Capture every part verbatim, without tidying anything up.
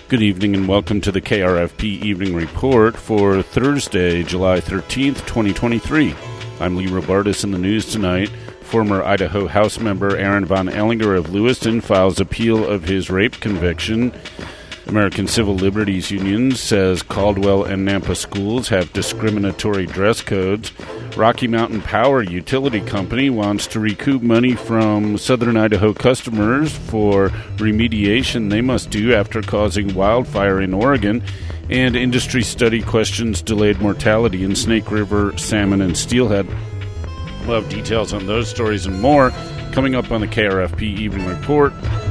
Good evening and welcome to the K R F P Evening Report for Thursday, July thirteenth, twenty twenty-three. I'm Lee Robartis. In the news tonight. Former Idaho House member Aaron Von Ellinger of Lewiston files appeal of his rape conviction. American Civil Liberties Union says Caldwell and Nampa schools have discriminatory dress codes. Rocky Mountain Power Utility Company wants to recoup money from Southern Idaho customers for remediation they must do after causing wildfire in Oregon. And industry study questions delayed mortality in Snake River salmon and steelhead. We'll have details on those stories and more coming up on the K R F P Evening Report.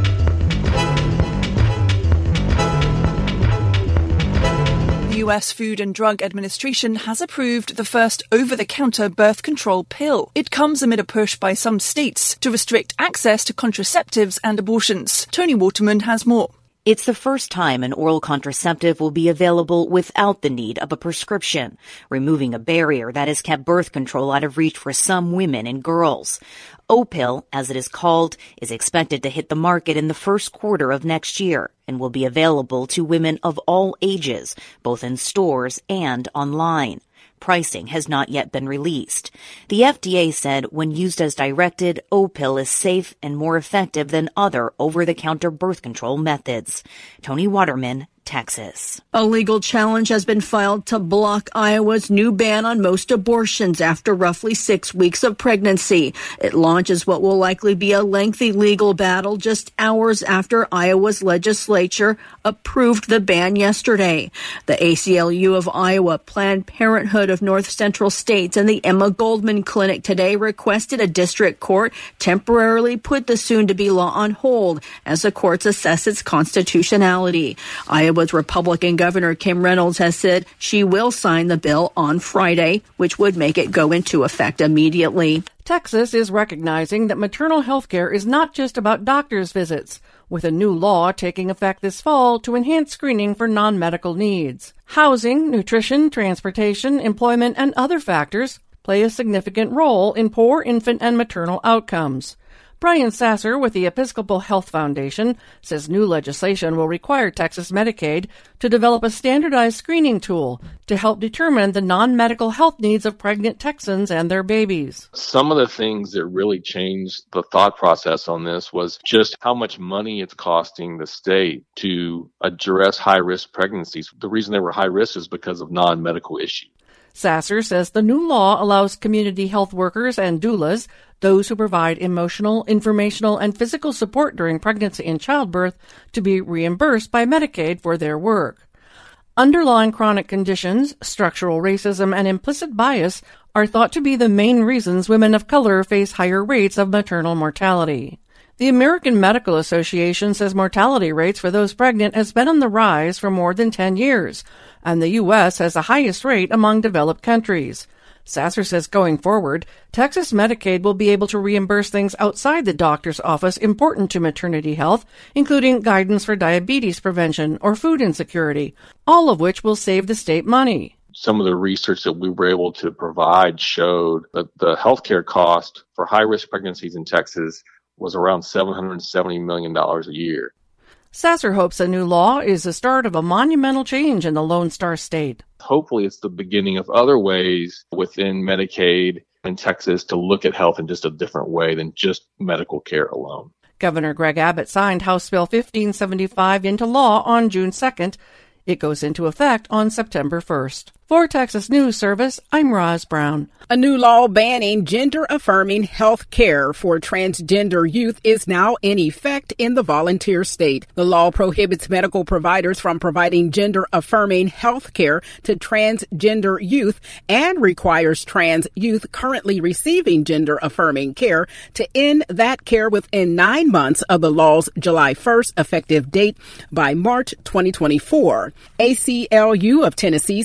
The U S Food and Drug Administration has approved the first over-the-counter birth control pill. It comes amid a push by some states to restrict access to contraceptives and abortions. Tony Waterman has more. It's the first time an oral contraceptive will be available without the need of a prescription, removing a barrier that has kept birth control out of reach for some women and girls. Opill, as it is called, is expected to hit the market in the first quarter of next year and will be available to women of all ages, both in stores and online. Pricing has not yet been released. The F D A said when used as directed, Opill is safe and more effective than other over-the-counter birth control methods. Tony Waterman, Texas. A legal challenge has been filed to block Iowa's new ban on most abortions after roughly six weeks of pregnancy. It launches what will likely be a lengthy legal battle just hours after Iowa's legislature approved the ban yesterday. The A C L U of Iowa, Planned Parenthood of North Central States, and the Emma Goldman Clinic today requested a district court temporarily put the soon-to-be law on hold as the courts assess its constitutionality. Iowa Iowa's Republican Governor Kim Reynolds has said she will sign the bill on Friday, which would make it go into effect immediately. Texas is recognizing that maternal health care is not just about doctor's visits, with a new law taking effect this fall to enhance screening for non-medical needs. Housing, nutrition, transportation, employment, and other factors play a significant role in poor infant and maternal outcomes. Brian Sasser with the Episcopal Health Foundation says new legislation will require Texas Medicaid to develop a standardized screening tool to help determine the non-medical health needs of pregnant Texans and their babies. Some of the things that really changed the thought process on this was just how much money it's costing the state to address high-risk pregnancies. The reason they were high risk is because of non-medical issues. Sasser says the new law allows community health workers and doulas, those who provide emotional, informational, and physical support during pregnancy and childbirth, to be reimbursed by Medicaid for their work. Underlying chronic conditions, structural racism, and implicit bias are thought to be the main reasons women of color face higher rates of maternal mortality. The American Medical Association says mortality rates for those pregnant has been on the rise for more than ten years, and the U S has the highest rate among developed countries. Sasser says going forward, Texas Medicaid will be able to reimburse things outside the doctor's office important to maternity health, including guidance for diabetes prevention or food insecurity, all of which will save the state money. Some of the research that we were able to provide showed that the healthcare cost for high-risk pregnancies in Texas was around seven hundred seventy million dollars a year. Sasser hopes a new law is the start of a monumental change in the Lone Star State. Hopefully it's the beginning of other ways within Medicaid in Texas to look at health in just a different way than just medical care alone. Governor Greg Abbott signed House Bill fifteen seventy-five into law on June second. It goes into effect on September first. For Texas News Service, I'm Roz Brown. A new law banning gender-affirming health care for transgender youth is now in effect in the volunteer state. The law prohibits medical providers from providing gender-affirming health care to transgender youth and requires trans youth currently receiving gender-affirming care to end that care within nine months of the law's July first effective date by March twenty twenty-four. A C L U of Tennessee staff attorney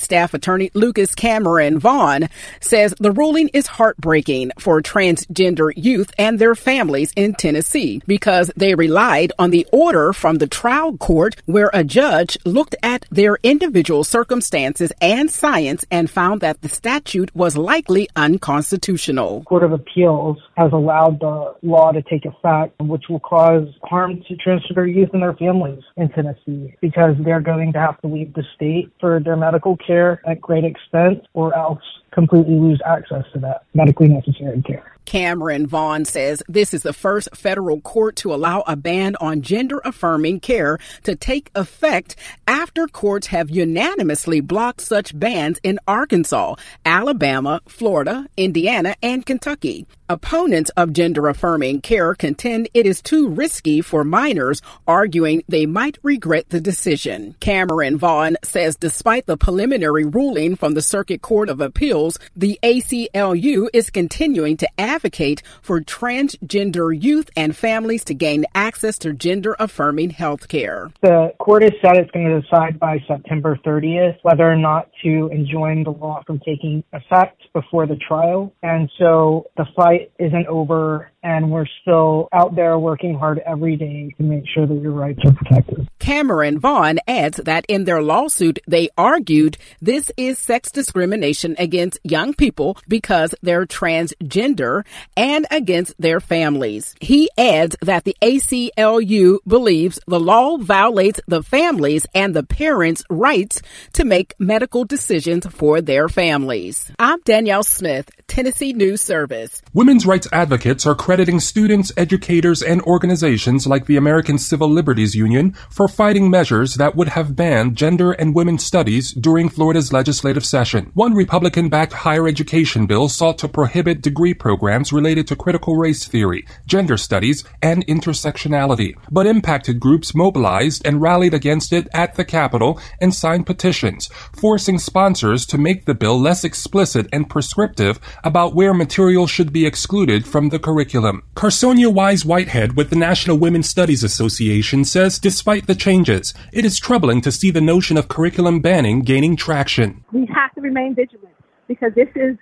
Attorney Lucas Cameron Vaughn says the ruling is heartbreaking for transgender youth and their families in Tennessee because they relied on the order from the trial court where a judge looked at their individual circumstances and science and found that the statute was likely unconstitutional. Court of Appeals has allowed the law to take effect, which will cause harm to transgender youth and their families in Tennessee because they're going to have to leave the state for their medical care at great expense or else completely lose access to that medically necessary care. Cameron Vaughn says this is the first federal court to allow a ban on gender-affirming care to take effect after courts have unanimously blocked such bans in Arkansas, Alabama, Florida, Indiana, and Kentucky. Opponents of gender-affirming care contend it is too risky for minors, arguing they might regret the decision. Cameron Vaughn says despite the preliminary ruling from the Circuit Court of Appeals, the A C L U is continuing to advocate for transgender youth and families to gain access to gender-affirming health care. The court has said it's going to decide by September thirtieth whether or not to enjoin the law from taking effect before the trial. And so the fight isn't over, and we're still out there working hard every day to make sure that your rights are protected. Cameron Vaughn adds that in their lawsuit, they argued this is sex discrimination against young people because they're transgender and against their families. He adds that the A C L U believes the law violates the families and the parents' rights to make medical decisions for their families. I'm Danielle Smith, Tennessee News Service. Women's rights advocates are crediting students, educators, and organizations like the American Civil Liberties Union for fighting measures that would have banned gender and women's studies during Florida's legislative session. One Republican-backed higher education bill sought to prohibit degree programs related to critical race theory, gender studies, and intersectionality. But impacted groups mobilized and rallied against it at the Capitol and signed petitions, forcing sponsors to make the bill less explicit and prescriptive about where material should be excluded from the curriculum. Carsonia Wise-Whitehead with the National Women's Studies Association says despite the changes, it is troubling to see the notion of curriculum banning gaining traction. We have to remain vigilant because this is,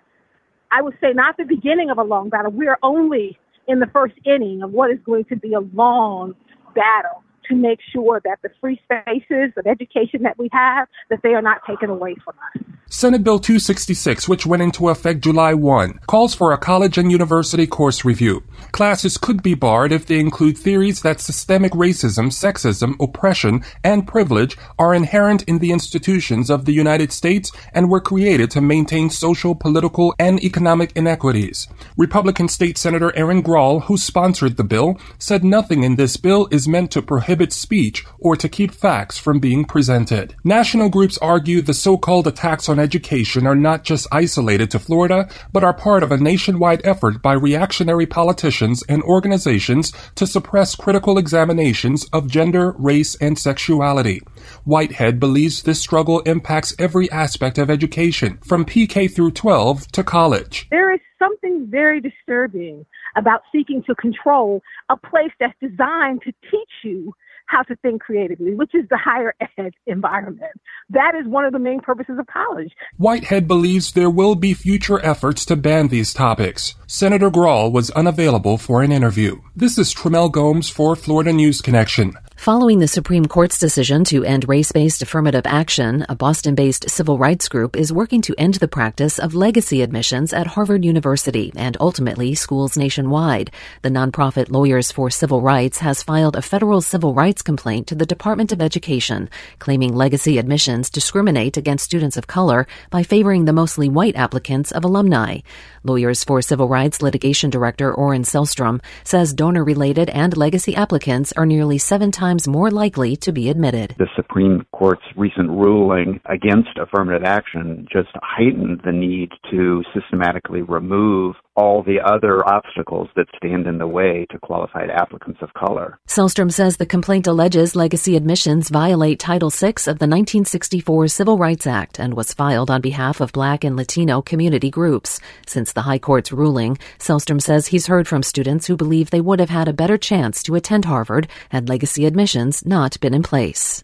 I would say, not the beginning of a long battle. We are only in the first inning of what is going to be a long battle to make sure that the free spaces of education that we have, that they are not taken away from us. Senate Bill two sixty-six, which went into effect July first, calls for a college and university course review. Classes could be barred if they include theories that systemic racism, sexism, oppression, and privilege are inherent in the institutions of the United States and were created to maintain social, political, and economic inequities. Republican State Senator Aaron Grahl, who sponsored the bill, said nothing in this bill is meant to prohibit speech or to keep facts from being presented. National groups argue the so-called attacks on education are not just isolated to Florida, but are part of a nationwide effort by reactionary politicians and organizations to suppress critical examinations of gender, race, and sexuality. Whitehead believes this struggle impacts every aspect of education, from P K through twelve to college. There is something very disturbing about seeking to control a place that's designed to teach you how to think creatively, which is the higher ed environment. That is one of the main purposes of college. Whitehead believes there will be future efforts to ban these topics. Senator Grahl was unavailable for an interview. This is Tremel Gomes for Florida News Connection. Following the Supreme Court's decision to end race-based affirmative action, a Boston-based civil rights group is working to end the practice of legacy admissions at Harvard University and ultimately schools nationwide. The nonprofit Lawyers for Civil Rights has filed a federal civil rights complaint to the Department of Education, claiming legacy admissions discriminate against students of color by favoring the mostly white applicants of alumni. Lawyers for Civil Rights Litigation Director Oren Selstrom says donor-related and legacy applicants are nearly seven times more likely to be admitted. The Supreme Court's recent ruling against affirmative action just heightened the need to systematically remove all the other obstacles that stand in the way to qualified applicants of color. Selstrom says the complaint alleges legacy admissions violate Title six of the nineteen sixty-four Civil Rights Act and was filed on behalf of Black and Latino community groups. Since the High Court's ruling, Selstrom says he's heard from students who believe they would have had a better chance to attend Harvard had legacy admissions not been in place.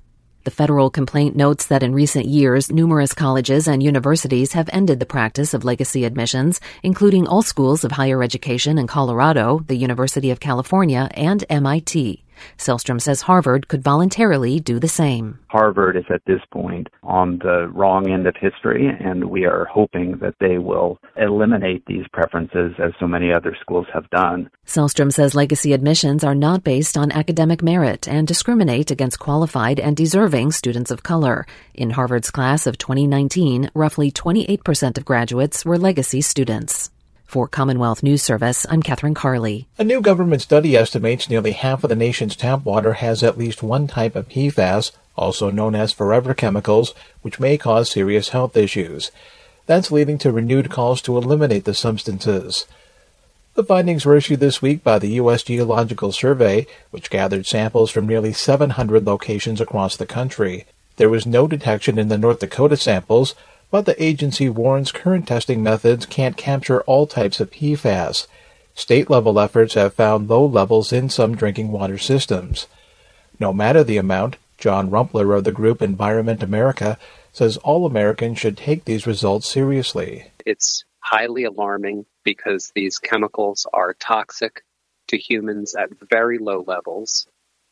The federal complaint notes that in recent years, numerous colleges and universities have ended the practice of legacy admissions, including all schools of higher education in Colorado, the University of California, and M I T. Selstrom says Harvard could voluntarily do the same. Harvard is at this point on the wrong end of history, and we are hoping that they will eliminate these preferences as so many other schools have done. Selstrom says legacy admissions are not based on academic merit and discriminate against qualified and deserving students of color. In Harvard's class of twenty nineteen, roughly twenty-eight percent of graduates were legacy students. For Commonwealth News Service, I'm Catherine Carley. A new government study estimates nearly half of the nation's tap water has at least one type of P FAS, also known as forever chemicals, which may cause serious health issues. That's leading to renewed calls to eliminate the substances. The findings were issued this week by the U S Geological Survey, which gathered samples from nearly seven hundred locations across the country. There was no detection in the North Dakota samples, but the agency warns current testing methods can't capture all types of P FAS. State-level efforts have found low levels in some drinking water systems. No matter the amount, John Rumpler of the group Environment America says all Americans should take these results seriously. It's highly alarming because these chemicals are toxic to humans at very low levels,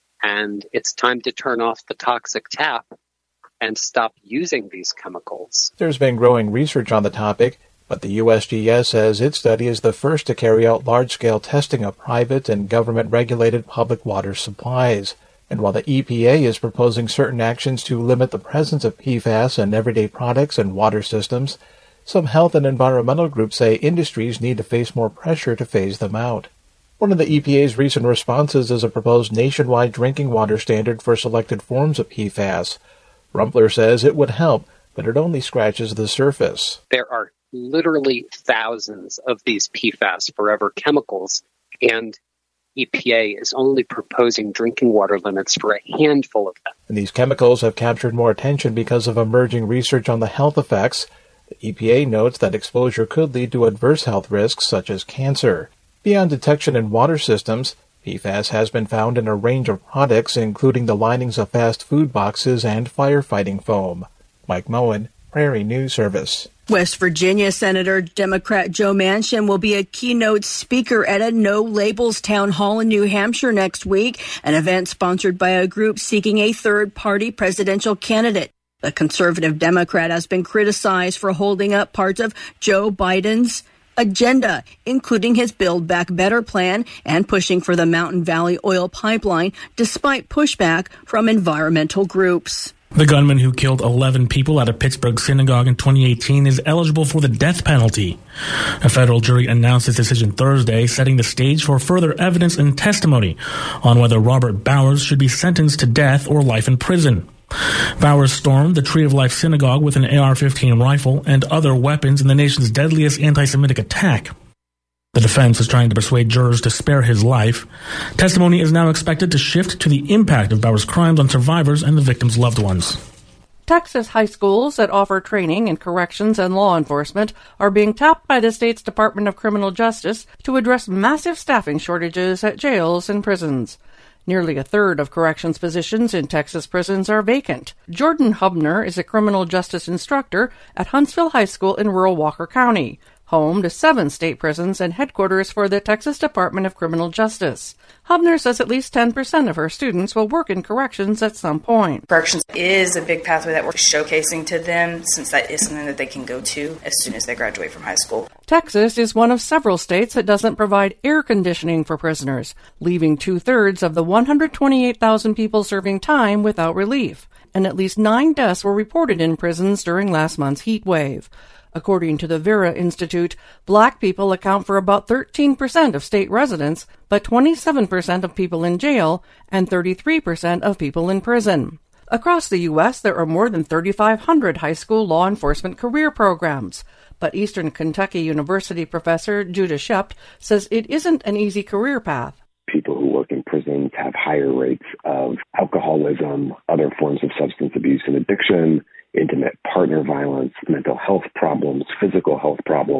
and it's time to turn off the toxic tap and stop using these chemicals. There's been growing research on the topic, but the U S G S says its study is the first to carry out large-scale testing of private and government-regulated public water supplies. And while the E P A is proposing certain actions to limit the presence of P FAS in everyday products and water systems, some health and environmental groups say industries need to face more pressure to phase them out. One of the E P A's recent responses is a proposed nationwide drinking water standard for selected forms of P FAS. Rumpler says it would help, but it only scratches the surface. There are literally thousands of these P FAS forever chemicals, and E P A is only proposing drinking water limits for a handful of them. And these chemicals have captured more attention because of emerging research on the health effects. The E P A notes that exposure could lead to adverse health risks such as cancer. Beyond detection in water systems, P FAS has been found in a range of products, including the linings of fast food boxes and firefighting foam. Mike Moen, Prairie News Service. West Virginia Senator Democrat Joe Manchin will be a keynote speaker at a No Labels town hall in New Hampshire next week, an event sponsored by a group seeking a third-party presidential candidate. The conservative Democrat has been criticized for holding up parts of Joe Biden's agenda, including his Build Back Better plan and pushing for the Mountain Valley oil pipeline, despite pushback from environmental groups. The gunman who killed eleven people at a Pittsburgh synagogue in twenty eighteen is eligible for the death penalty. A federal jury announced its decision Thursday, setting the stage for further evidence and testimony on whether Robert Bowers should be sentenced to death or life in prison. Bowers stormed the Tree of Life synagogue with an A R fifteen rifle and other weapons in the nation's deadliest anti-Semitic attack. The defense is trying to persuade jurors to spare his life. Testimony is now expected to shift to the impact of Bowers' crimes on survivors and the victims' loved ones. Texas high schools that offer training in corrections and law enforcement are being tapped by the state's Department of Criminal Justice to address massive staffing shortages at jails and prisons. Nearly a third of corrections positions in Texas prisons are vacant. Jordan Hubner is a criminal justice instructor at Huntsville High School in rural Walker County, home to seven state prisons and headquarters for the Texas Department of Criminal Justice. Hubner says at least ten percent of her students will work in corrections at some point. Corrections is a big pathway that we're showcasing to them, since that is something that they can go to as soon as they graduate from high school. Texas is one of several states that doesn't provide air conditioning for prisoners, leaving two-thirds of the one hundred twenty-eight thousand people serving time without relief. And at least nine deaths were reported in prisons during last month's heat wave. According to the Vera Institute, black people account for about thirteen percent of state residents, but twenty-seven percent of people in jail and thirty-three percent of people in prison. Across the U S, there are more than thirty-five hundred high school law enforcement career programs, but Eastern Kentucky University professor Judah Shept says it isn't an easy career path. People who work in prisons have higher rates of alcoholism, other forms of substance abuse and addiction, intimate partner violence, mental health problems, physical health problems.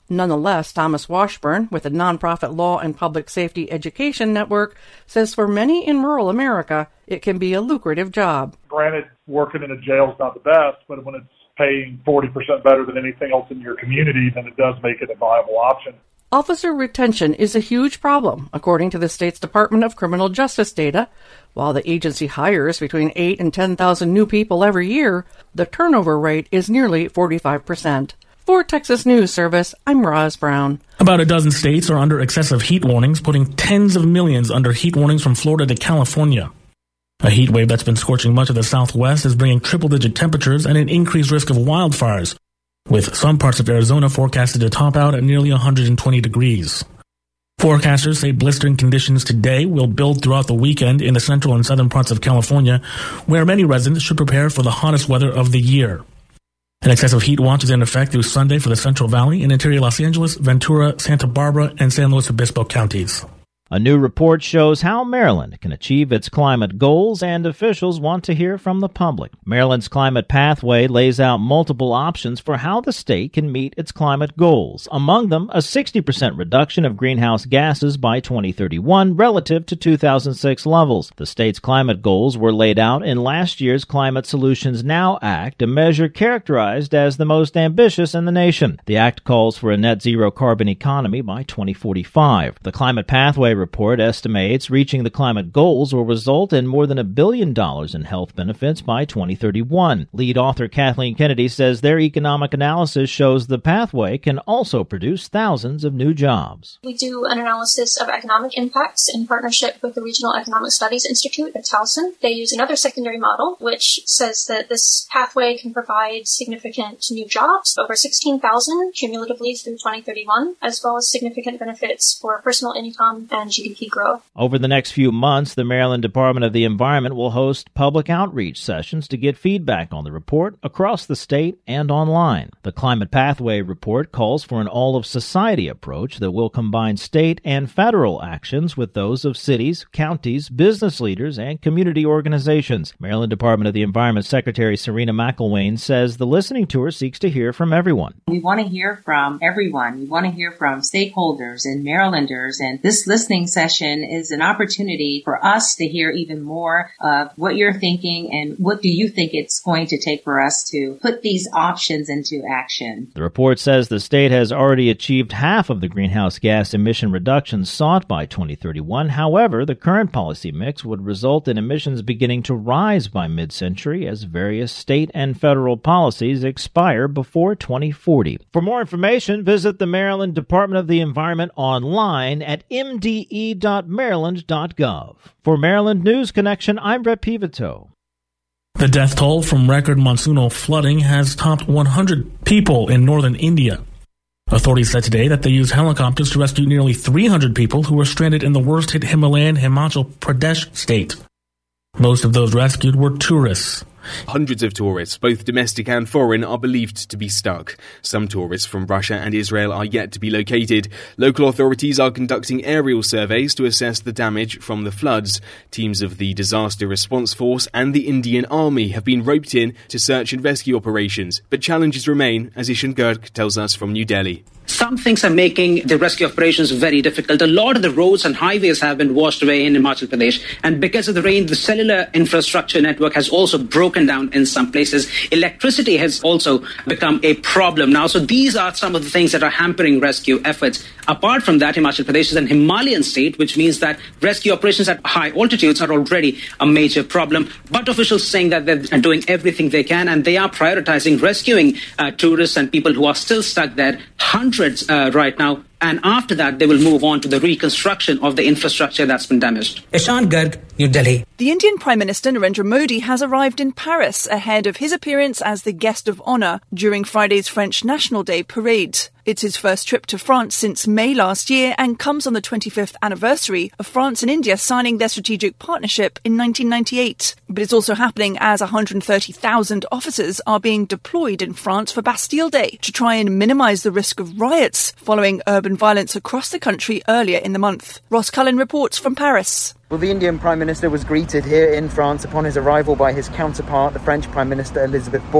Nonetheless, Thomas Washburn, with the nonprofit Law and Public Safety Education Network, says for many in rural America, it can be a lucrative job. Granted, working in a jail is not the best, but when it's paying forty percent better than anything else in your community, then it does make it a viable option. Officer retention is a huge problem, according to the state's Department of Criminal Justice data. While the agency hires between eight and ten thousand new people every year, the turnover rate is nearly forty-five percent. For Texas News Service, I'm Roz Brown. About a dozen states are under excessive heat warnings, putting tens of millions under heat warnings from Florida to California. A heat wave that's been scorching much of the Southwest is bringing triple-digit temperatures and an increased risk of wildfires, with some parts of Arizona forecasted to top out at nearly one hundred twenty degrees. Forecasters say blistering conditions today will build throughout the weekend in the central and southern parts of California, where many residents should prepare for the hottest weather of the year. An excessive heat watch is in effect through Sunday for the Central Valley and interior Los Angeles, Ventura, Santa Barbara, and San Luis Obispo counties. A new report shows how Maryland can achieve its climate goals, and officials want to hear from the public. Maryland's Climate Pathway lays out multiple options for how the state can meet its climate goals. Among them, a sixty percent reduction of greenhouse gases by twenty thirty-one relative to two thousand six levels. The state's climate goals were laid out in last year's Climate Solutions Now Act, a measure characterized as the most ambitious in the nation. The act calls for a net zero carbon economy by twenty forty-five. The Climate Pathway report estimates reaching the climate goals will result in more than a billion dollars in health benefits by twenty thirty-one. Lead author Kathleen Kennedy says their economic analysis shows the pathway can also produce thousands of new jobs. We do an analysis of economic impacts in partnership with the Regional Economic Studies Institute at Towson. They use another secondary model, which says that this pathway can provide significant new jobs, over sixteen thousand cumulatively through twenty thirty-one, as well as significant benefits for personal income and G D P growth. Over the next few months, the Maryland Department of the Environment will host public outreach sessions to get feedback on the report across the state and online. The Climate Pathway report calls for an all-of-society approach that will combine state and federal actions with those of cities, counties, business leaders, and community organizations. Maryland Department of the Environment Secretary Serena McElwain says the listening tour seeks to hear from everyone. We want to hear from everyone. We want to hear from stakeholders and Marylanders, and this listening session is an opportunity for us to hear even more of what you're thinking and what do you think it's going to take for us to put these options into action. The report says the state has already achieved half of the greenhouse gas emission reductions sought by twenty thirty-one. However, the current policy mix would result in emissions beginning to rise by mid-century as various state and federal policies expire before twenty forty. For more information, visit the Maryland Department of the Environment online at m d e dot maryland dot gov. For Maryland News Connection, I'm Brett Pivito. The death toll from record monsoonal flooding has topped one hundred people in northern India. Authorities said today that they used helicopters to rescue nearly three hundred people who were stranded in the worst-hit Himalayan Himachal Pradesh state. Most of those rescued were tourists. Hundreds of tourists, both domestic and foreign, are believed to be stuck. Some tourists from Russia and Israel are yet to be located. Local authorities are conducting aerial surveys to assess the damage from the floods. Teams of the Disaster Response Force and the Indian Army have been roped in to search and rescue operations, but challenges remain, as Ishan Garg tells us from New Delhi. Some things are making the rescue operations very difficult. A lot of the roads and highways have been washed away in Himachal Pradesh. And because of the rain, the cellular infrastructure network has also broken down in some places. Electricity has also become a problem now. So these are some of the things that are hampering rescue efforts. Apart from that, Himachal Pradesh is an Himalayan state, which means that rescue operations at high altitudes are already a major problem. But officials saying that they're doing everything they can, and they are prioritizing rescuing uh, tourists and people who are still stuck there. Hundreds Uh, right now, and after that they will move on to the reconstruction of the infrastructure that's been damaged. Ishan Garg, New Delhi. The Indian Prime Minister Narendra Modi has arrived in Paris ahead of his appearance as the guest of honour during Friday's French National Day parade. It's his first trip to France since May last year and comes on the twenty-fifth anniversary of France and India signing their strategic partnership in nineteen ninety-eight. But it's also happening as one hundred thirty thousand officers are being deployed in France for Bastille Day to try and minimise the risk of riots following urban violence across the country earlier in the month. Ross Cullen reports from Paris. Well, the Indian Prime Minister was greeted here in France upon his arrival by his counterpart, the French Prime Minister Elizabeth Borne.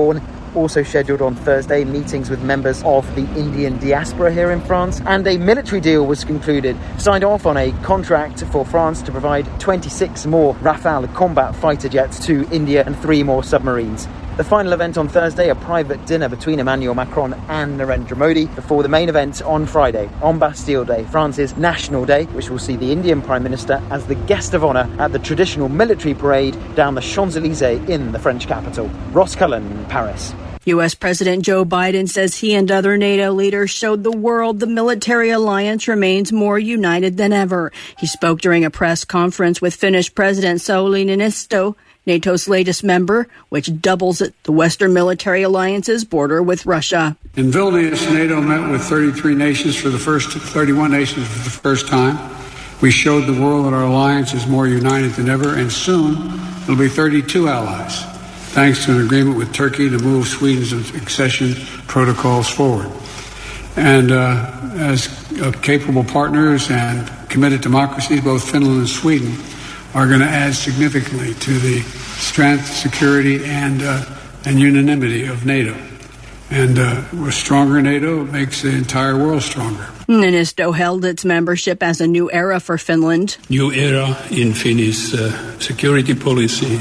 Also scheduled on Thursday, meetings with members of the Indian diaspora here in France, and a military deal was concluded, signed off on a contract for France to provide twenty-six more Rafale combat fighter jets to India and three more submarines. The final event on Thursday, a private dinner between Emmanuel Macron and Narendra Modi before the main event on Friday, on Bastille Day, France's National Day, which will see the Indian Prime Minister as the guest of honour at the traditional military parade down the Champs-Élysées in the French capital. Ross Cullen, Paris. U S. President Joe Biden says he and other NATO leaders showed the world the military alliance remains more united than ever. He spoke during a press conference with Finnish President Sauli Niinisto, NATO's latest member, which doubles the Western military alliance's border with Russia. In Vilnius, NATO met with thirty-three nations for the first, thirty-one nations for the first time. We showed the world that our alliance is more united than ever, and soon it'll be thirty-two allies, thanks to an agreement with Turkey to move Sweden's accession protocols forward. And uh, as uh, capable partners and committed democracies, both Finland and Sweden are going to add significantly to the strength, security, and uh, and unanimity of NATO. And uh, with stronger NATO, it makes the entire world stronger. Niinisto held its membership as a new era for Finland. New era in Finnish uh, security policy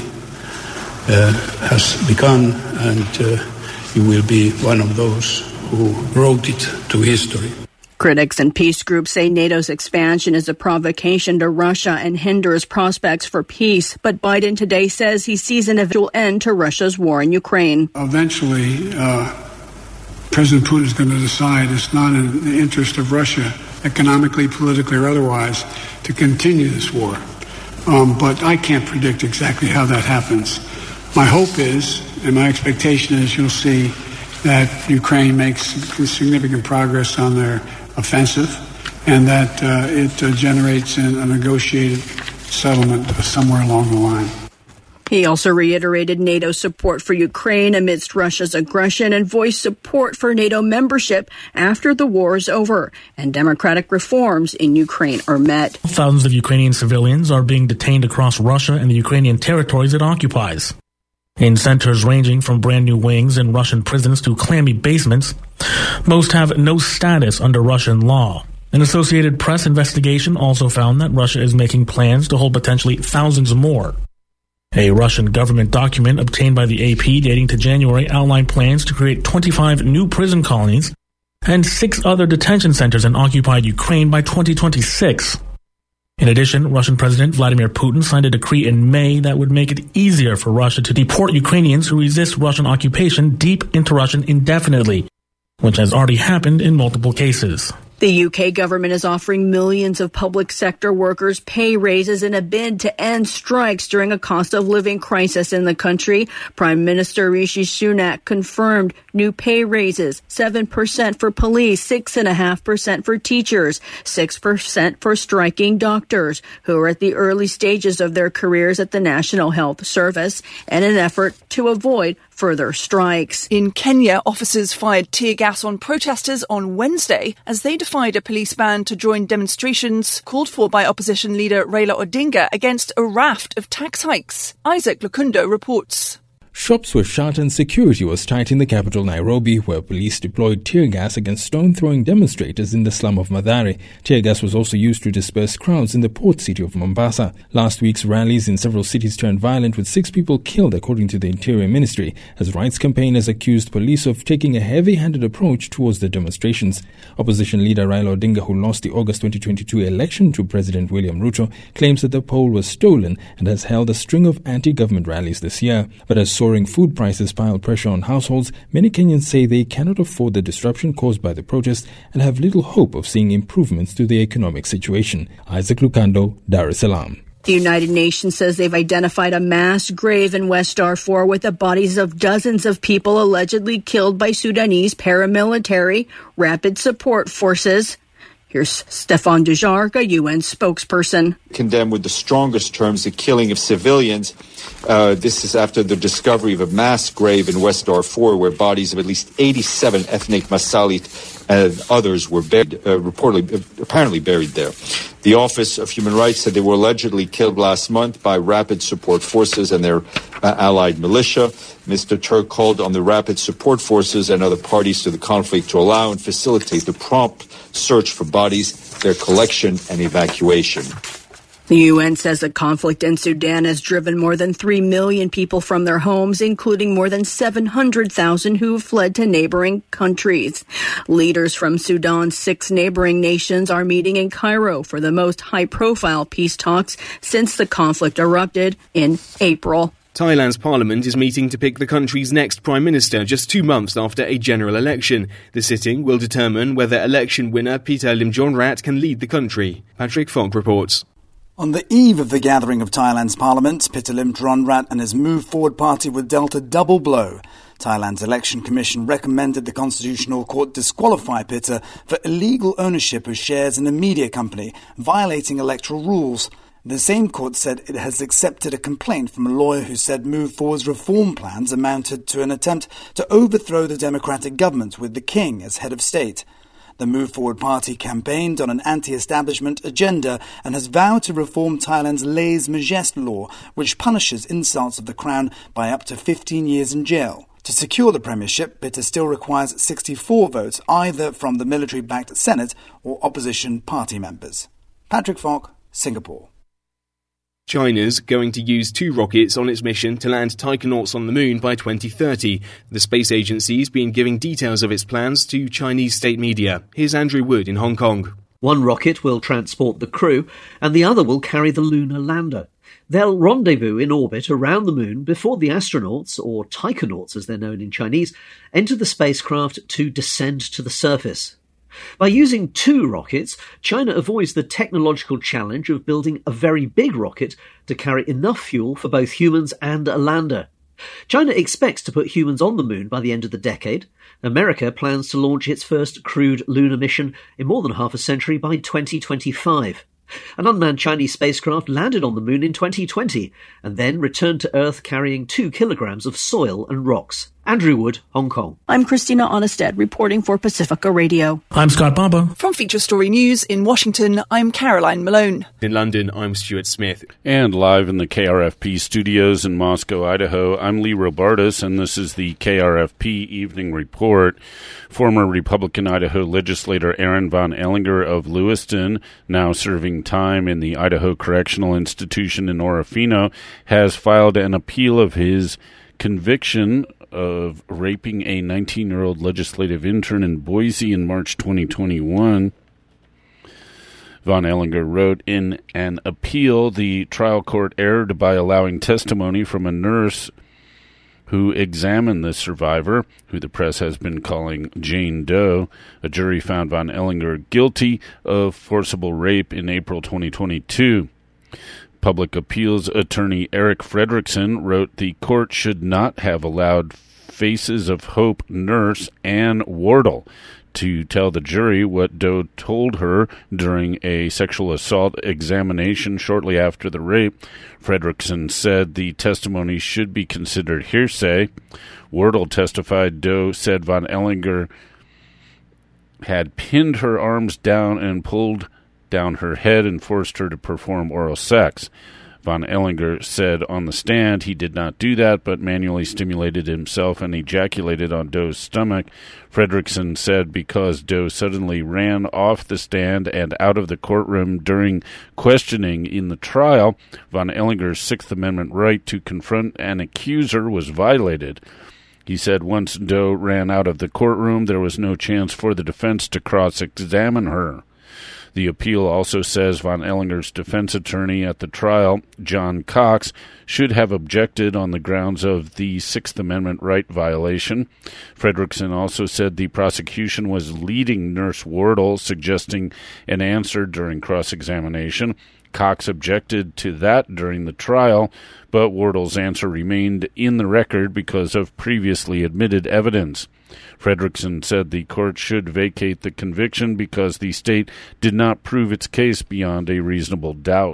uh, has begun, and uh, you will be one of those who wrote it to history. Critics and peace groups say NATO's expansion is a provocation to Russia and hinders prospects for peace. But Biden today says he sees an eventual end to Russia's war in Ukraine. Eventually, uh, President Putin is going to decide it's not in the interest of Russia, economically, politically, or otherwise, to continue this war. Um, but I can't predict exactly how that happens. My hope is, and my expectation is, you'll see that Ukraine makes significant progress on their offensive, and that uh, it uh, generates a negotiated settlement somewhere along the line. He also reiterated NATO's support for Ukraine amidst Russia's aggression and voiced support for NATO membership after the war is over and democratic reforms in Ukraine are met. Thousands of Ukrainian civilians are being detained across Russia and the Ukrainian territories it occupies. In centers ranging from brand new wings in Russian prisons to clammy basements, most have no status under Russian law. An Associated Press investigation also found that Russia is making plans to hold potentially thousands more. A Russian government document obtained by the A P dating to January outlined plans to create twenty-five new prison colonies and six other detention centers in occupied Ukraine by twenty twenty-six. In addition, Russian President Vladimir Putin signed a decree in May that would make it easier for Russia to deport Ukrainians who resist Russian occupation deep into Russia indefinitely, which has already happened in multiple cases. The U K government is offering millions of public sector workers pay raises in a bid to end strikes during a cost of living crisis in the country. Prime Minister Rishi Sunak confirmed new pay raises, seven percent for police, six point five percent for teachers, six percent for striking doctors who are at the early stages of their careers at the National Health Service in an effort to avoid further strikes. In Kenya, officers fired tear gas on protesters on Wednesday as they defied a police ban to join demonstrations called for by opposition leader Raila Odinga against a raft of tax hikes. Isaac Lukundo reports. Shops were shut and security was tight in the capital Nairobi, where police deployed tear gas against stone-throwing demonstrators in the slum of Mathare. Tear gas was also used to disperse crowds in the port city of Mombasa. Last week's rallies in several cities turned violent, with six people killed, according to the Interior Ministry, as rights campaigners accused police of taking a heavy-handed approach towards the demonstrations. Opposition leader Raila Odinga, who lost the August twenty twenty-two election to President William Ruto, claims that the poll was stolen and has held a string of anti-government rallies this year. But as soaring food prices pile pressure on households, many Kenyans say they cannot afford the disruption caused by the protest and have little hope of seeing improvements to the economic situation. Isaac Lukando, Dar es Salaam. The United Nations says they've identified a mass grave in West Darfur with the bodies of dozens of people allegedly killed by Sudanese paramilitary Rapid Support Forces. Here's Stefan Dujarric, a U N spokesperson. Condemn with the strongest terms the killing of civilians. Uh, this is after the discovery of a mass grave in West Darfur where bodies of at least eighty-seven ethnic Masalit and others were buried, uh, reportedly, uh, apparently buried there. The Office of Human Rights said they were allegedly killed last month by Rapid Support Forces and their uh, allied militia. Mister Turk called on the Rapid Support Forces and other parties to the conflict to allow and facilitate the prompt search for bodies, their collection and evacuation. The U N says the conflict in Sudan has driven more than three million people from their homes, including more than seven hundred thousand who have fled to neighboring countries. Leaders from Sudan's six neighboring nations are meeting in Cairo for the most high-profile peace talks since the conflict erupted in April. Thailand's parliament is meeting to pick the country's next prime minister just two months after a general election. The sitting will determine whether election winner Peter Limjonrat can lead the country. Patrick Fogg reports. On the eve of the gathering of Thailand's parliament, Peter Limjonrat and his Move Forward party were dealt a double blow. Thailand's election commission recommended the Constitutional Court disqualify Peter for illegal ownership of shares in a media company, violating electoral rules. The same court said it has accepted a complaint from a lawyer who said Move Forward's reform plans amounted to an attempt to overthrow the democratic government with the king as head of state. The Move Forward party campaigned on an anti-establishment agenda and has vowed to reform Thailand's lèse-majesté law, which punishes insults of the crown by up to fifteen years in jail. To secure the premiership, Peter still requires sixty-four votes, either from the military-backed Senate or opposition party members. Patrick Falk, Singapore. China's going to use two rockets on its mission to land taikonauts on the moon by twenty thirty. The space agency's been giving details of its plans to Chinese state media. Here's Andrew Wood in Hong Kong. One rocket will transport the crew, and the other will carry the lunar lander. They'll rendezvous in orbit around the moon before the astronauts, or taikonauts as they're known in Chinese, enter the spacecraft to descend to the surface. By using two rockets, China avoids the technological challenge of building a very big rocket to carry enough fuel for both humans and a lander. China expects to put humans on the moon by the end of the decade. America plans to launch its first crewed lunar mission in more than half a century by twenty twenty-five. An unmanned Chinese spacecraft landed on the moon in twenty twenty and then returned to Earth carrying two kilograms of soil and rocks. Andrew Wood, Hong Kong. I'm Christina Onnested, reporting for Pacifica Radio. I'm Scott Bamba. From Feature Story News in Washington, I'm Caroline Malone. In London, I'm Stuart Smith. And live in the K R F P studios in Moscow, Idaho, I'm Lee Robartis, and this is the K R F P Evening Report. Former Republican Idaho legislator Aaron Von Ellinger of Lewiston, now serving time in the Idaho Correctional Institution in Orofino, has filed an appeal of his conviction of raping a nineteen-year-old legislative intern in Boise in March twenty twenty-one. Von Ellinger wrote in an appeal, the trial court erred by allowing testimony from a nurse who examined the survivor, who the press has been calling Jane Doe. A jury found Von Ellinger guilty of forcible rape in April twenty twenty-two. Public Appeals attorney Eric Fredrickson wrote the court should not have allowed Faces of Hope nurse Ann Wardle to tell the jury what Doe told her during a sexual assault examination shortly after the rape. Fredrickson said the testimony should be considered hearsay. Wardle testified Doe said Von Ellinger had pinned her arms down and pulled down her head and forced her to perform oral sex. Von Ellinger said on the stand he did not do that, but manually stimulated himself and ejaculated on Doe's stomach. Fredrickson said because Doe suddenly ran off the stand and out of the courtroom during questioning in the trial, Von Ellinger's Sixth Amendment right to confront an accuser was violated. He said once Doe ran out of the courtroom, there was no chance for the defense to cross-examine her. The appeal also says Von Ellinger's defense attorney at the trial, John Cox, should have objected on the grounds of the Sixth Amendment right violation. Fredrickson also said the prosecution was leading Nurse Wardle, suggesting an answer during cross-examination. Cox objected to that during the trial, but Wardle's answer remained in the record because of previously admitted evidence. Fredrickson said the court should vacate the conviction because the state did not prove its case beyond a reasonable doubt.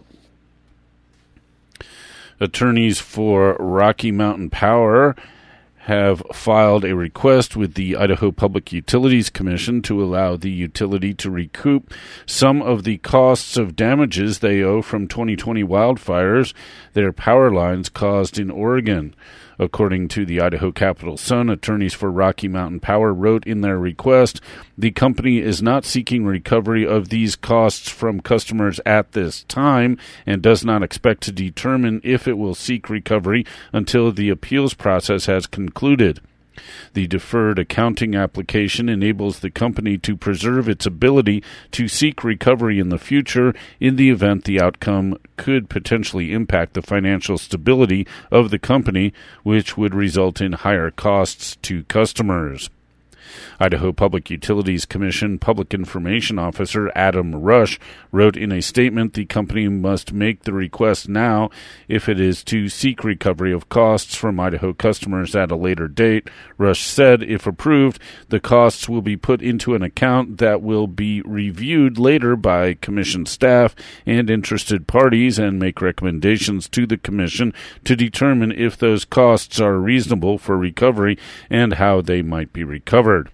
Attorneys for Rocky Mountain Power have filed a request with the Idaho Public Utilities Commission to allow the utility to recoup some of the costs of damages they owe from twenty twenty wildfires their power lines caused in Oregon. According to the Idaho Capital Sun, attorneys for Rocky Mountain Power wrote in their request, the company is not seeking recovery of these costs from customers at this time and does not expect to determine if it will seek recovery until the appeals process has concluded. The deferred accounting application enables the company to preserve its ability to seek recovery in the future in the event the outcome could potentially impact the financial stability of the company, which would result in higher costs to customers. Idaho Public Utilities Commission Public Information Officer Adam Rush wrote in a statement the company must make the request now if it is to seek recovery of costs from Idaho customers at a later date. Rush said if approved, the costs will be put into an account that will be reviewed later by Commission staff and interested parties and make recommendations to the Commission to determine if those costs are reasonable for recovery and how they might be recovered.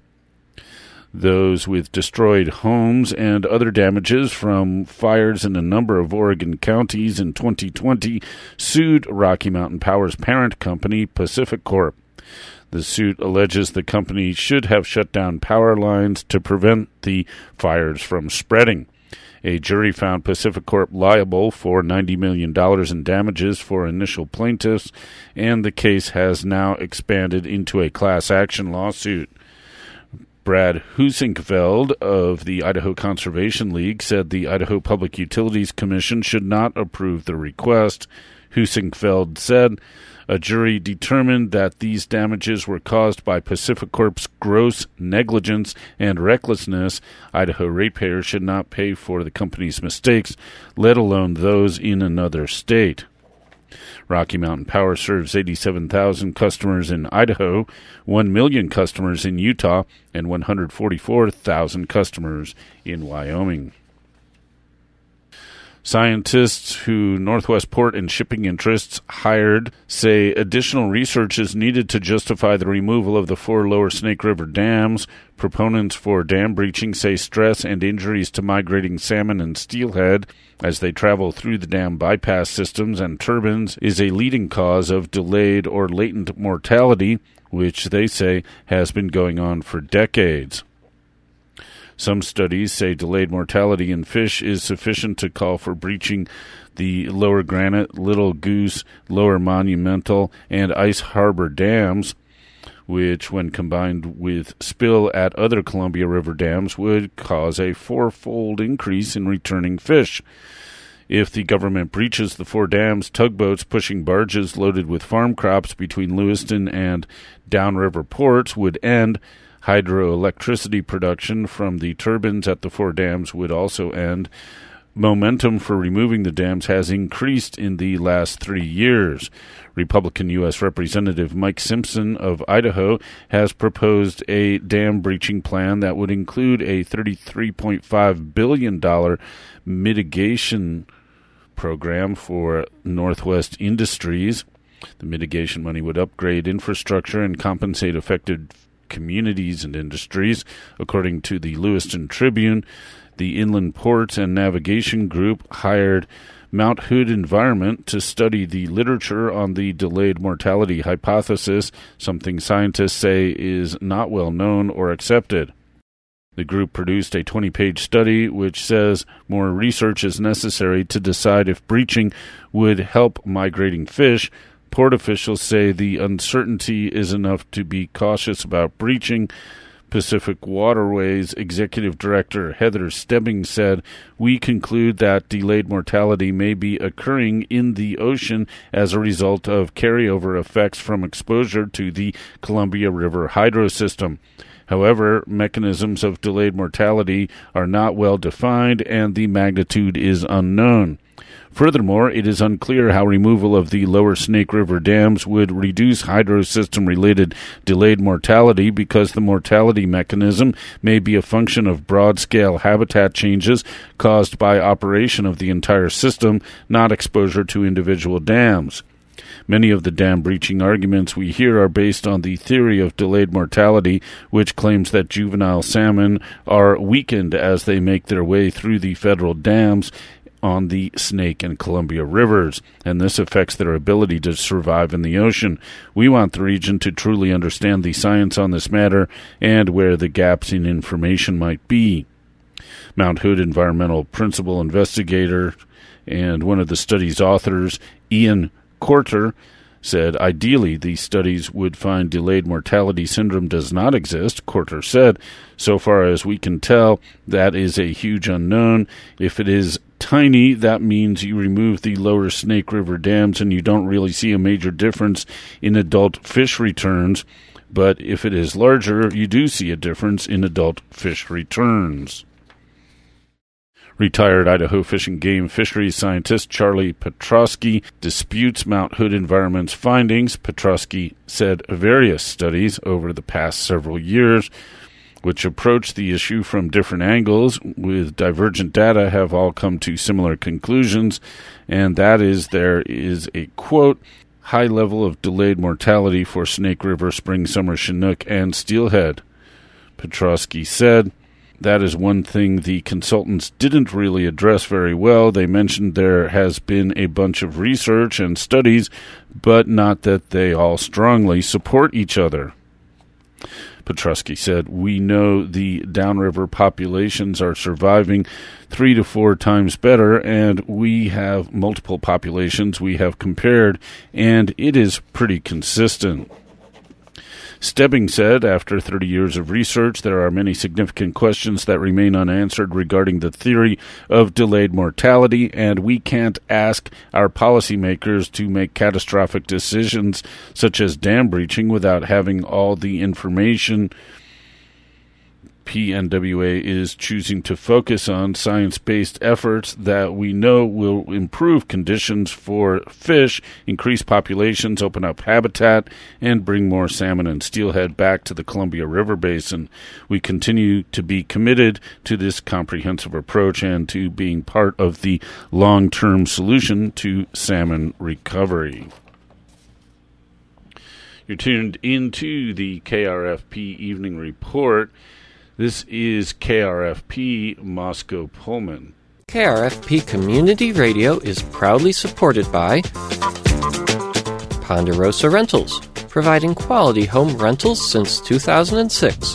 Those with destroyed homes and other damages from fires in a number of Oregon counties in twenty twenty sued Rocky Mountain Power's parent company, PacifiCorp. The suit alleges the company should have shut down power lines to prevent the fires from spreading. A jury found PacifiCorp liable for ninety million dollars in damages for initial plaintiffs, and the case has now expanded into a class action lawsuit. Brad Husinkveld of the Idaho Conservation League said the Idaho Public Utilities Commission should not approve the request. Husinkveld said a jury determined that these damages were caused by PacifiCorp's gross negligence and recklessness. Idaho ratepayers should not pay for the company's mistakes, let alone those in another state. Rocky Mountain Power serves eighty-seven thousand customers in Idaho, one million customers in Utah, and one hundred forty-four thousand customers in Wyoming. Scientists who Northwest Port and Shipping Interests hired say additional research is needed to justify the removal of the four lower Snake River dams. Proponents for dam breaching say stress and injuries to migrating salmon and steelhead as they travel through the dam bypass systems and turbines is a leading cause of delayed or latent mortality, which they say has been going on for decades. Some studies say delayed mortality in fish is sufficient to call for breaching the Lower Granite, Little Goose, Lower Monumental, and Ice Harbor dams, which, when combined with spill at other Columbia River dams, would cause a fourfold increase in returning fish. If the government breaches the four dams, tugboats pushing barges loaded with farm crops between Lewiston and downriver ports would end. Hydroelectricity production from the turbines at the four dams would also end. Momentum for removing the dams has increased in the last three years. Republican U S Representative Mike Simpson of Idaho has proposed a dam breaching plan that would include a thirty-three point five billion dollars mitigation program for Northwest industries. The mitigation money would upgrade infrastructure and compensate affected communities and industries. According to the Lewiston Tribune, the Inland Ports and Navigation Group hired Mount Hood Environment to study the literature on the delayed mortality hypothesis, something scientists say is not well known or accepted. The group produced a twenty-page study which says more research is necessary to decide if breaching would help migrating fish. Port officials say the uncertainty is enough to be cautious about breaching. Pacific Waterways Executive Director Heather Stebbing said, "We conclude that delayed mortality may be occurring in the ocean as a result of carryover effects from exposure to the Columbia River hydro system. However, mechanisms of delayed mortality are not well defined and the magnitude is unknown. Furthermore, it is unclear how removal of the lower Snake River dams would reduce hydro system-related delayed mortality, because the mortality mechanism may be a function of broad-scale habitat changes caused by operation of the entire system, not exposure to individual dams. Many of the dam breaching arguments we hear are based on the theory of delayed mortality, which claims that juvenile salmon are weakened as they make their way through the federal dams on the Snake and Columbia rivers, and this affects their ability to survive in the ocean. We want the region to truly understand the science on this matter and where the gaps in information might be. Mount Hood environmental principal investigator and one of the study's authors, Ian Courter, said ideally these studies would find delayed mortality syndrome does not exist. Courter said, so far as we can tell, that is a huge unknown. If it is tiny, that means you remove the lower Snake River dams and you don't really see a major difference in adult fish returns. But if it is larger, you do see a difference in adult fish returns. Retired Idaho Fish and Game Fisheries scientist Charlie Petrosky disputes Mount Hood Environment's findings. Petrosky said various studies over the past several years, which approach the issue from different angles with divergent data, have all come to similar conclusions, and that is there is a, quote, high level of delayed mortality for Snake River, spring, summer Chinook, and steelhead. Petrosky said, that is one thing the consultants didn't really address very well. They mentioned there has been a bunch of research and studies, but not that they all strongly support each other. Petrosky said, we know the downriver populations are surviving three to four times better, and we have multiple populations we have compared, and it is pretty consistent. Stebbing said, after thirty years of research, there are many significant questions that remain unanswered regarding the theory of delayed mortality, and we can't ask our policymakers to make catastrophic decisions such as dam breaching without having all the information. P N W A is choosing to focus on science-based efforts that we know will improve conditions for fish, increase populations, open up habitat, and bring more salmon and steelhead back to the Columbia River Basin. We continue to be committed to this comprehensive approach and to being part of the long-term solution to salmon recovery. You're tuned into the K R F P Evening Report. This is K R F P Moscow Pullman. K R F P Community Radio is proudly supported by Ponderosa Rentals, providing quality home rentals since two thousand six.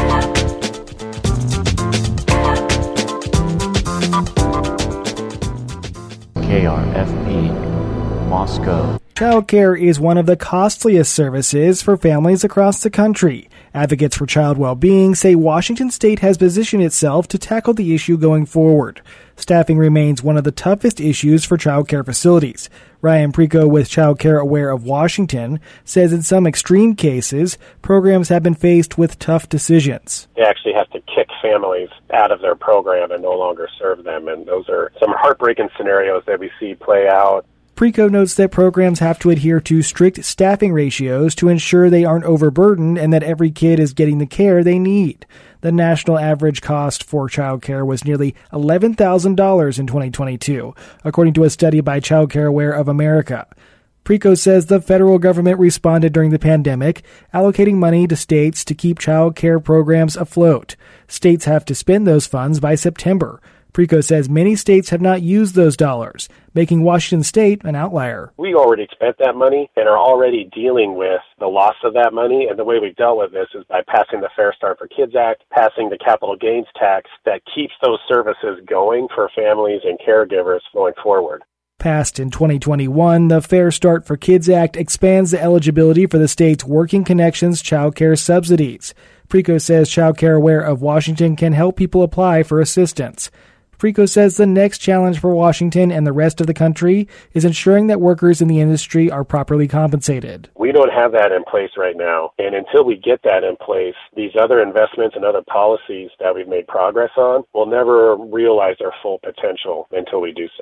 K R F P Moscow. Childcare is one of the costliest services for families across the country. Advocates for child well-being say Washington State has positioned itself to tackle the issue going forward. Staffing remains one of the toughest issues for childcare facilities. Ryan Preco with Childcare Aware of Washington says in some extreme cases, programs have been faced with tough decisions. They actually have to kick families out of their program and no longer serve them, and those are some heartbreaking scenarios that we see play out. Preco notes that programs have to adhere to strict staffing ratios to ensure they aren't overburdened and that every kid is getting the care they need. The national average cost for childcare was nearly eleven thousand dollars in twenty twenty-two, according to a study by Childcare Aware of America. Preco says the federal government responded during the pandemic, allocating money to states to keep child care programs afloat. States have to spend those funds by September. Preco says many states have not used those dollars, making Washington State an outlier. We already spent that money and are already dealing with the loss of that money, and the way we've dealt with this is by passing the Fair Start for Kids Act, passing the capital gains tax that keeps those services going for families and caregivers going forward. Passed in twenty twenty-one, the Fair Start for Kids Act expands the eligibility for the state's Working Connections child care subsidies. Preco says Childcare Aware of Washington can help people apply for assistance. Preco says the next challenge for Washington and the rest of the country is ensuring that workers in the industry are properly compensated. We don't have that in place right now, and until we get that in place, these other investments and other policies that we've made progress on will never realize their full potential until we do so.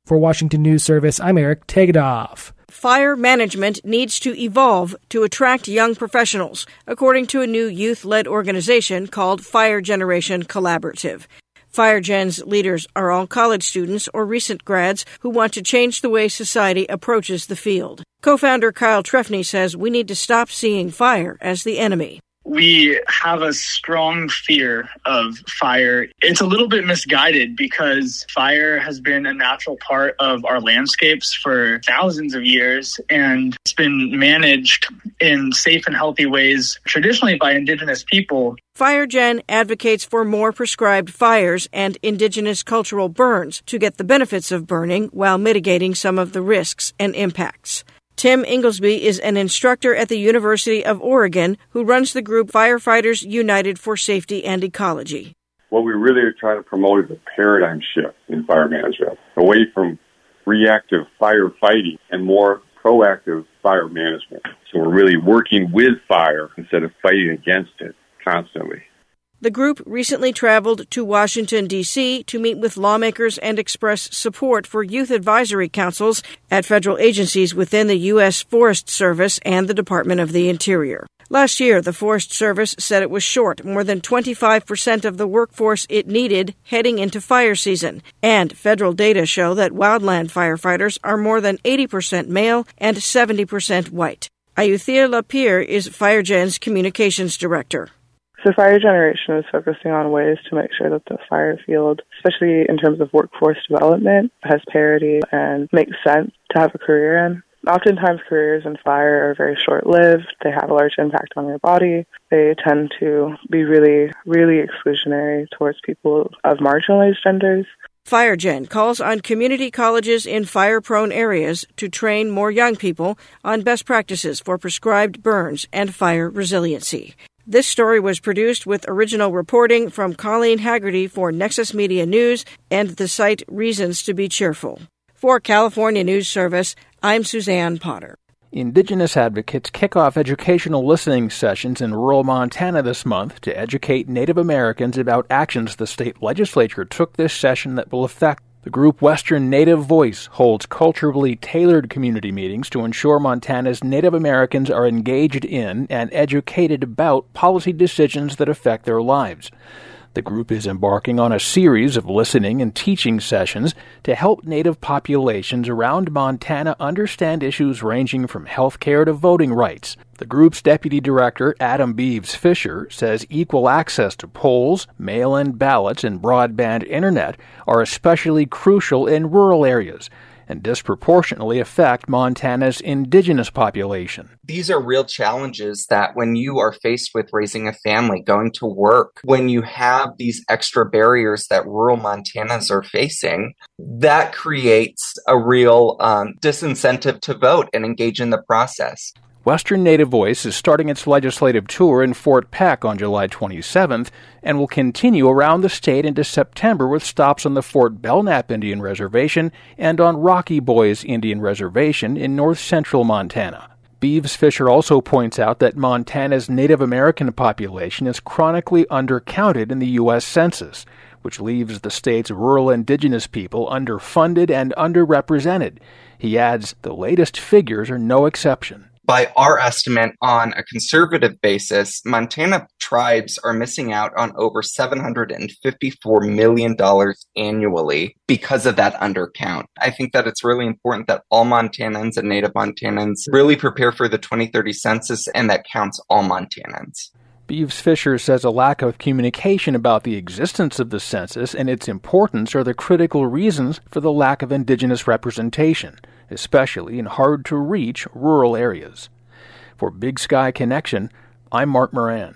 For Washington News Service, I'm Eric Tegedoff. Fire management needs to evolve to attract young professionals, according to a new youth-led organization called Fire Generation Collaborative. FireGen's leaders are all college students or recent grads who want to change the way society approaches the field. Co-founder Kyle Trefny says we need to stop seeing fire as the enemy. We have a strong fear of fire. It's a little bit misguided because fire has been a natural part of our landscapes for thousands of years, and it's been managed in safe and healthy ways, traditionally by Indigenous people. FireGen advocates for more prescribed fires and Indigenous cultural burns to get the benefits of burning while mitigating some of the risks and impacts. Tim Inglesby is an instructor at the University of Oregon who runs the group Firefighters United for Safety and Ecology. What we really are trying to promote is a paradigm shift in fire management, away from reactive firefighting and more proactive fire management. So we're really working with fire instead of fighting against it constantly. The group recently traveled to Washington, D C to meet with lawmakers and express support for youth advisory councils at federal agencies within the U S Forest Service and the Department of the Interior. Last year, the Forest Service said it was short more than twenty-five percent of the workforce it needed heading into fire season. And federal data show that wildland firefighters are more than eighty percent male and seventy percent white. Ayuthia Lapierre is FireGen's communications director. So Fire Generation is focusing on ways to make sure that the fire field, especially in terms of workforce development, has parity and makes sense to have a career in. Oftentimes careers in fire are very short-lived. They have a large impact on your body. They tend to be really, really exclusionary towards people of marginalized genders. FireGen calls on community colleges in fire-prone areas to train more young people on best practices for prescribed burns and fire resiliency. This story was produced with original reporting from Colleen Haggerty for Nexus Media News and the site Reasons to be Cheerful. For California News Service, I'm Suzanne Potter. Indigenous advocates kick off educational listening sessions in rural Montana this month to educate Native Americans about actions the state legislature took this session that will affect. The group Western Native Voice holds culturally tailored community meetings to ensure Montana's Native Americans are engaged in and educated about policy decisions that affect their lives. The group is embarking on a series of listening and teaching sessions to help Native populations around Montana understand issues ranging from health care to voting rights. The group's deputy director, Adam Beeves Fisher, says equal access to polls, mail-in ballots, and broadband internet are especially crucial in rural areas and disproportionately affect Montana's indigenous population. These are real challenges that when you are faced with raising a family, going to work, when you have these extra barriers that rural Montanans are facing, that creates a real um, disincentive to vote and engage in the process. Western Native Voice is starting its legislative tour in Fort Peck on July twenty-seventh and will continue around the state into September with stops on the Fort Belknap Indian Reservation and on Rocky Boys Indian Reservation in north-central Montana. Beeves Fisher also points out that Montana's Native American population is chronically undercounted in the U S Census, which leaves the state's rural indigenous people underfunded and underrepresented. He adds the latest figures are no exception. By our estimate, on a conservative basis, Montana tribes are missing out on over seven hundred fifty-four million dollars annually because of that undercount. I think that it's really important that all Montanans and Native Montanans really prepare for the twenty thirty census, and that counts all Montanans. Beeves Fisher says a lack of communication about the existence of the census and its importance are the critical reasons for the lack of indigenous representation, especially in hard-to-reach rural areas. For Big Sky Connection, I'm Mark Moran.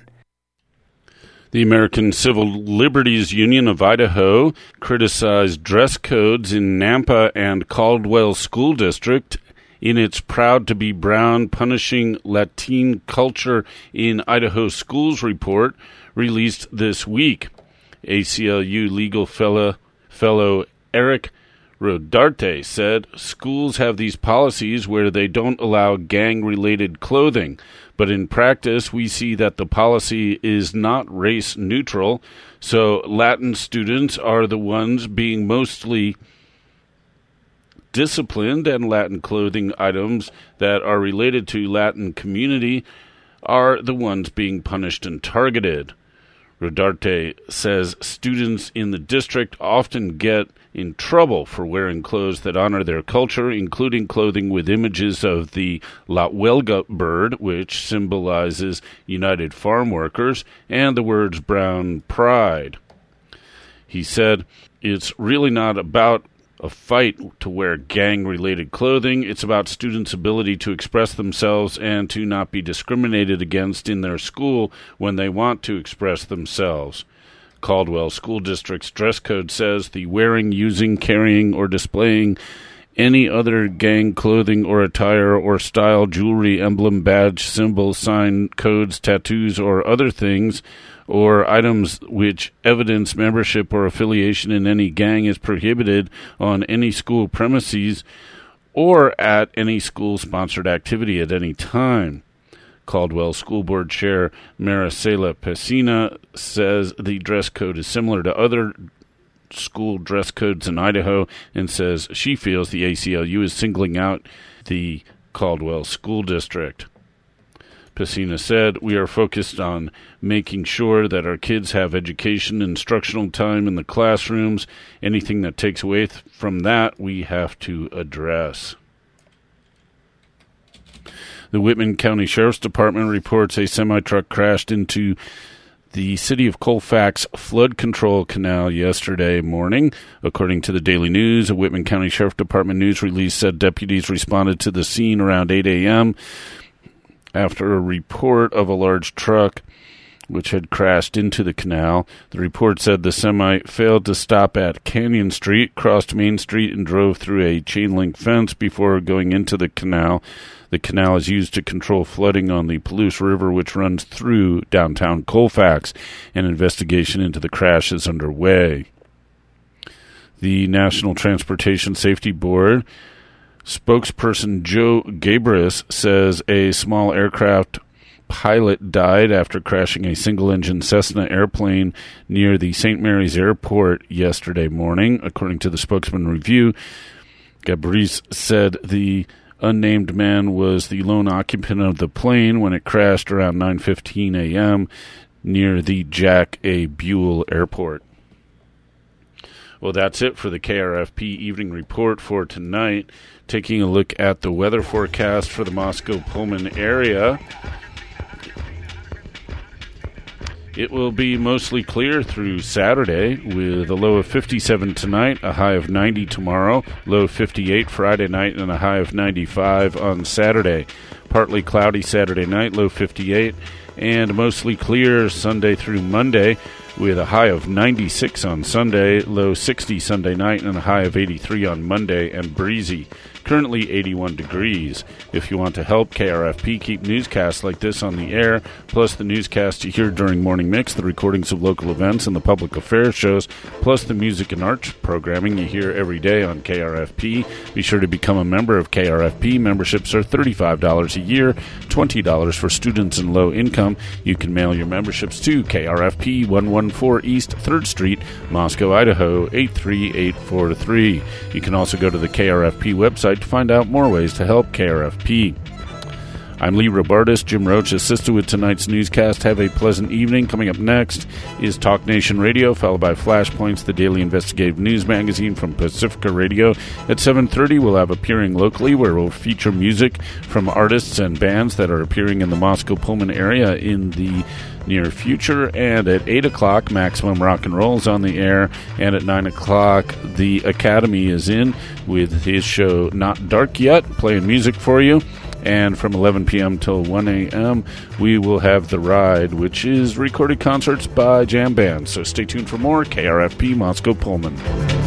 The American Civil Liberties Union of Idaho criticized dress codes in Nampa and Caldwell School District in its Proud to be Brown, Punishing Latin Culture in Idaho Schools report released this week. A C L U legal fellow, fellow Eric Rodarte said schools have these policies where they don't allow gang-related clothing, but in practice we see that the policy is not race-neutral, so Latin students are the ones being mostly disciplined, and Latin clothing items that are related to Latin community are the ones being punished and targeted. Rodarte says students in the district often get in trouble for wearing clothes that honor their culture, including clothing with images of the La Huelga bird, which symbolizes United Farm Workers, and the words Brown Pride. He said, it's really not about a fight to wear gang-related clothing. It's about students' ability to express themselves and to not be discriminated against in their school when they want to express themselves. Caldwell School District's dress code says the wearing, using, carrying, or displaying any other gang clothing or attire or style, jewelry, emblem, badge, symbol, sign, codes, tattoos, or other things or items which evidence membership or affiliation in any gang is prohibited on any school premises or at any school-sponsored activity at any time. Caldwell School Board Chair Maricela Pesina says the dress code is similar to other school dress codes in Idaho and says she feels the A C L U is singling out the Caldwell School District. Pesina said, we are focused on making sure that our kids have education, instructional time in the classrooms. Anything that takes away th- from that, we have to address. The Whitman County Sheriff's Department reports a semi-truck crashed into the city of Colfax flood control canal yesterday morning. According to the Daily News, a Whitman County Sheriff's Department news release said deputies responded to the scene around eight a.m. after a report of a large truck which had crashed into the canal. The report said the semi failed to stop at Canyon Street, crossed Main Street, and drove through a chain-link fence before going into the canal. The canal is used to control flooding on the Palouse River, which runs through downtown Colfax. An investigation into the crash is underway. The National Transportation Safety Board spokesperson Joe Gabrus says a small aircraft pilot died after crashing a single-engine Cessna airplane near the Saint Mary's Airport yesterday morning. According to the Spokesman Review, Gabrus said the unnamed man was the lone occupant of the plane when it crashed around nine fifteen a.m. near the Jack A. Buell Airport. Well, that's it for the K R F P Evening Report for tonight. Taking a look at the weather forecast for the Moscow-Pullman area. It will be mostly clear through Saturday with a low of fifty-seven tonight, a high of ninety tomorrow, low of fifty-eight Friday night, and a high of ninety-five on Saturday. Partly cloudy Saturday night, low fifty-eight, and mostly clear Sunday through Monday with a high of ninety-six on Sunday, low sixty Sunday night, and a high of eighty-three on Monday, and breezy. Currently eighty-one degrees. If you want to help K R F P keep newscasts like this on the air, plus the newscasts you hear during Morning Mix, the recordings of local events and the public affairs shows, plus the music and arts programming you hear every day on K R F P, be sure to become a member of K R F P. Memberships are thirty-five dollars a year, twenty dollars for students and low income. You can mail your memberships to K R F P, one fourteen East third Street, Moscow, Idaho, eight three eight four three. You can also go to the K R F P website to find out more ways to help K R F P. I'm Lee Robartis. Jim Roach assisted with tonight's newscast. Have a pleasant evening. Coming up next is Talk Nation Radio, followed by Flashpoints, the daily investigative news magazine from Pacifica Radio. At seven thirty, we'll have Appearing Locally, where we'll feature music from artists and bands that are appearing in the Moscow-Pullman area in the near future. And at eight o'clock, Maximum Rock and Roll is on the air. And at nine o'clock, the Academy is in with his show Not Dark Yet, playing music for you. And from eleven p.m. till one a.m., we will have The Ride, which is recorded concerts by jam bands. So stay tuned for more K R F P Moscow-Pullman.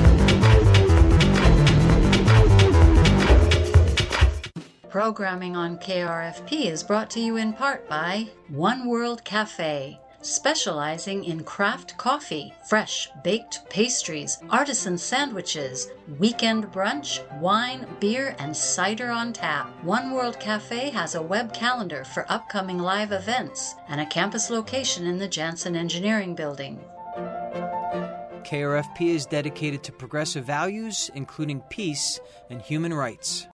Programming on K R F P is brought to you in part by One World Cafe, specializing in craft coffee, fresh baked pastries, artisan sandwiches, weekend brunch, wine, beer, and cider on tap. One World Cafe has a web calendar for upcoming live events and a campus location in the Janssen Engineering Building. K R F P is dedicated to progressive values, including peace and human rights.